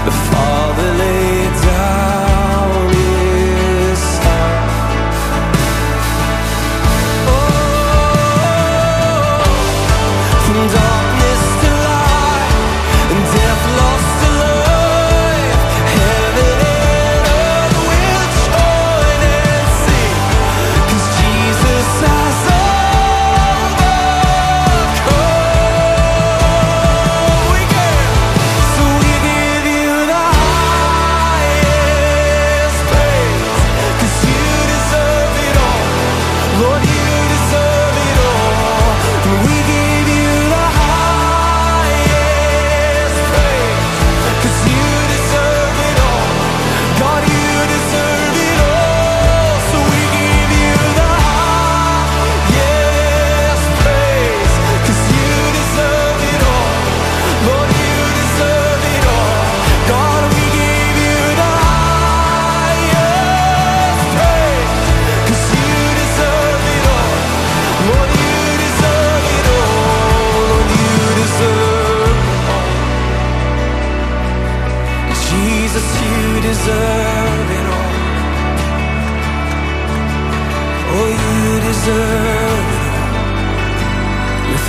the Father laid down His Son. Oh, from darkness to light, and death lost to life, heaven and earth will join and sing, 'cause Jesus has overcome. We can. So we give you the highest praise, 'cause you deserve it all. Lord, you deserve it all. And we give you the highest praise, 'cause you deserve it all. God, you deserve it all. So we give you the highest praise, 'cause you deserve it all. Lord, you deserve it all. God, we give you the highest praise, 'cause you deserve it all. Lord, you deserve it all. Lord, you deserve it all. Jesus, you deserve it all. Oh, you deserve it all. With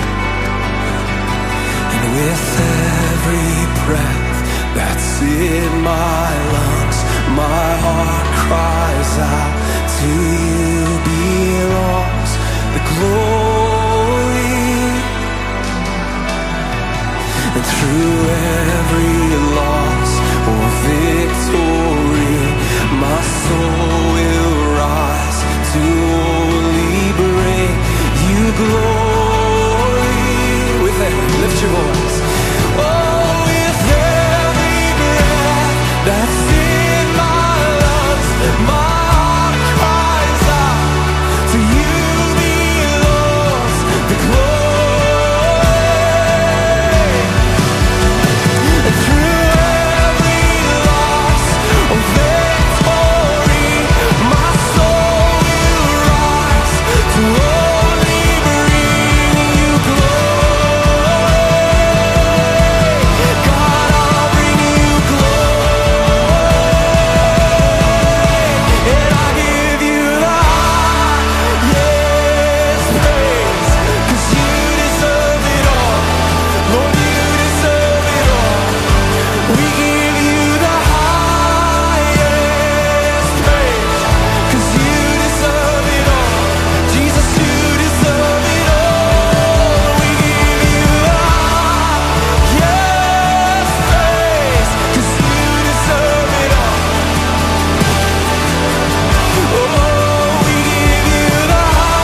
every breath that's in my lungs, my heart cries out, to you belongs the glory. And through every loss or victory, my soul will rise to only bring you glory. With every, lift your voice. Oh, with every breath that's in my lungs, my heart cries out, to you belongs the glory. And through every loss or victory, my soul will rise to only bring you glory. God, I'll bring you glory, and I give you the highest praise, 'cause you deserve it all. Lord, you deserve it all. We give you the highest praise, 'cause you deserve it all. Jesus, you deserve it all. We give you the highest praise, 'cause you deserve it all. Oh, we give you the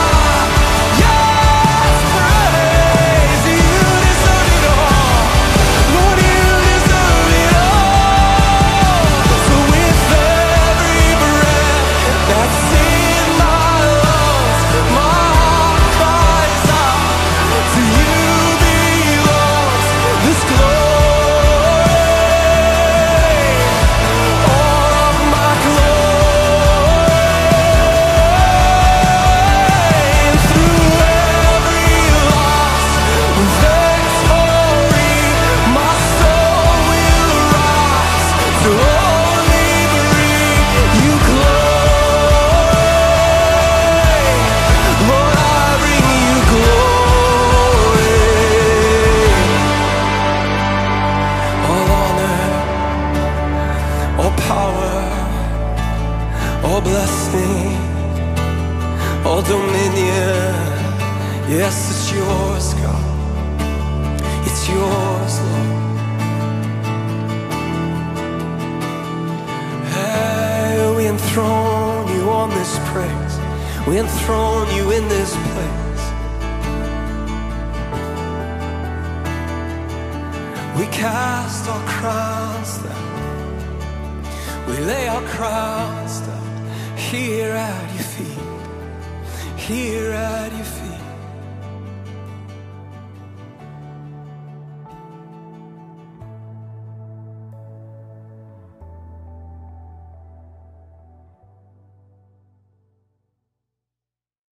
highest praise. You deserve it all. Lord, you deserve it all. So with every breath that's in my lungs, my heart cries out, to you belongs this glory. All of my glory. And through every loss, victory, my soul will rise to only bring you glory. Lord, I bring you glory. All honor, all power, all blessing, all dominion. Yes, it's yours, God. It's yours, Lord. Hey, we enthrone you on this praise. We enthrone you in this place. We cast our crowns down. We lay our crowns down here at your feet. Here at your feet.